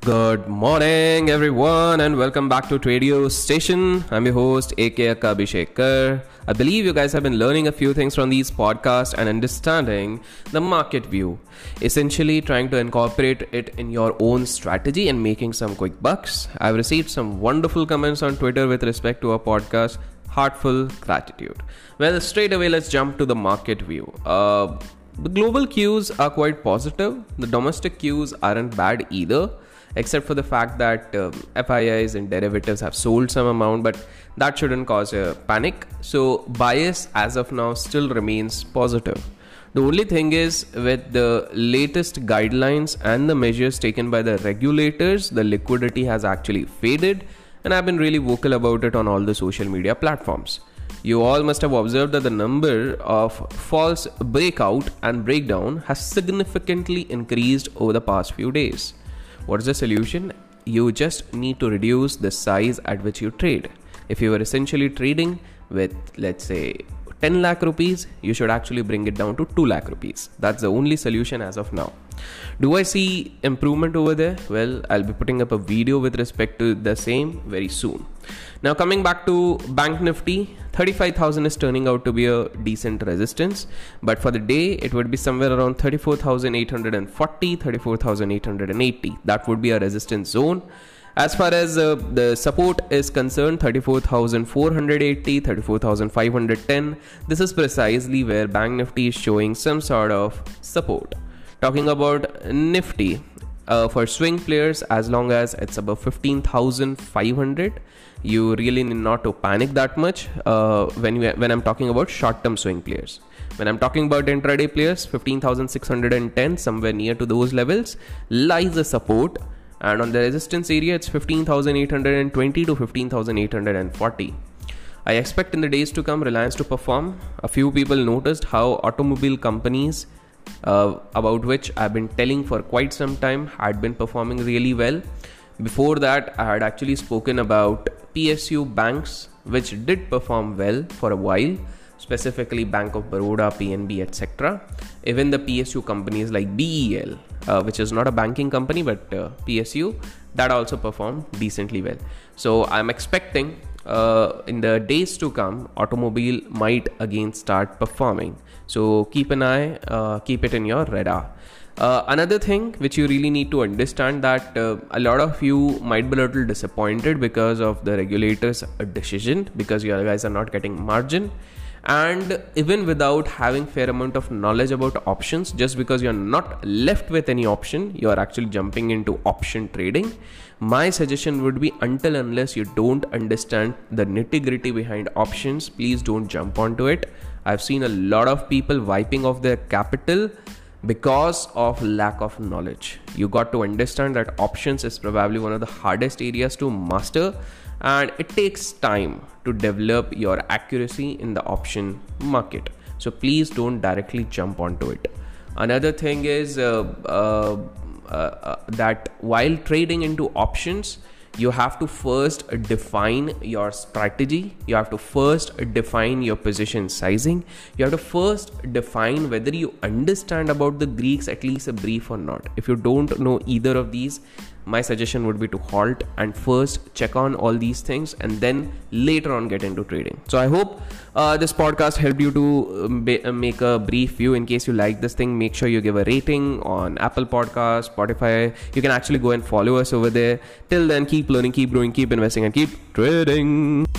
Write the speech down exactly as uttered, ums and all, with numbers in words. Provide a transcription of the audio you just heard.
Good morning, everyone, and welcome back to Tradio Station. I'm your host, A K Abhishekar. I believe you guys have been learning a few things from these podcasts and understanding the market view, essentially trying to incorporate it in your own strategy and making some quick bucks. I've received some wonderful comments on Twitter with respect to our podcast. Heartful gratitude. Well, straight away, let's jump to the market view. Uh, the global cues are quite positive. The domestic cues aren't bad either, except for the fact that um, F I Is and derivatives have sold some amount, but that shouldn't cause a panic. So bias as of now still remains positive. The only thing is, with the latest guidelines and the measures taken by the regulators, the liquidity has actually faded, and I've been really vocal about it on all the social media platforms. You all must have observed that the number of false breakout and breakdown has significantly increased over the past few days. What is the solution? You just need to reduce the size at which you trade. If you were essentially trading with, let's say, ten lakh rupees, you should actually bring it down to two lakh rupees. That's the only solution as of now. Do I see improvement over there? Well, I'll be putting up a video with respect to the same very soon. Now, coming back to Bank Nifty, thirty-five thousand is turning out to be a decent resistance, but for the day it would be somewhere around thirty-four thousand eight hundred forty, thirty-four thousand eight hundred eighty. That would be a resistance zone. As far as uh, the support is concerned, thirty-four thousand four hundred eighty, thirty-four thousand five hundred ten. This is precisely where Bank Nifty is showing some sort of support. Talking about Nifty, uh, for swing players, as long as it's above fifteen thousand five hundred, you really need not to panic that much uh, when, you, when I'm talking about short-term swing players. When I'm talking about intraday players, fifteen thousand six hundred ten, somewhere near to those levels, lies the support. And on the resistance area, it's fifteen thousand eight hundred twenty to fifteen thousand eight hundred forty. I expect in the days to come Reliance to perform. A few people noticed how automobile companies, uh, about which I've been telling for quite some time, had been performing really well. Before that, I had actually spoken about P S U banks, which did perform well for a while, specifically Bank of Baroda, P N B, et cetera. Even the P S U companies like B E L, uh, which is not a banking company, but uh, P S U, that also performed decently well. So I'm expecting uh, in the days to come, automobile might again start performing. So keep an eye, uh, keep it in your radar. Uh, another thing which you really need to understand, that uh, a lot of you might be a little disappointed because of the regulators' decision, because you guys are not getting margin. And even without having fair amount of knowledge about options, just because you're not left with any option, you're actually jumping into option trading. My suggestion would be, until unless you don't understand the nitty-gritty behind options, please don't jump onto it. I've seen a lot of people wiping off their capital because of lack of knowledge. You got to understand that options is probably one of the hardest areas to master, and it takes time to develop your accuracy in the option market. So please don't directly jump onto it. Another thing is uh, uh, uh, uh, that while trading into options, you have to first define your strategy. You have to first define your position sizing. You have to first define whether you understand about the Greeks, at least a brief or not. If you don't know either of these, my suggestion would be to halt and first check on all these things and then later on get into trading. So I hope uh, this podcast helped you to uh, make a brief view. In case you like this thing, make sure you give a rating on Apple Podcasts, Spotify. You can actually go and follow us over there. Till then, keep learning, keep growing, keep investing, and keep trading.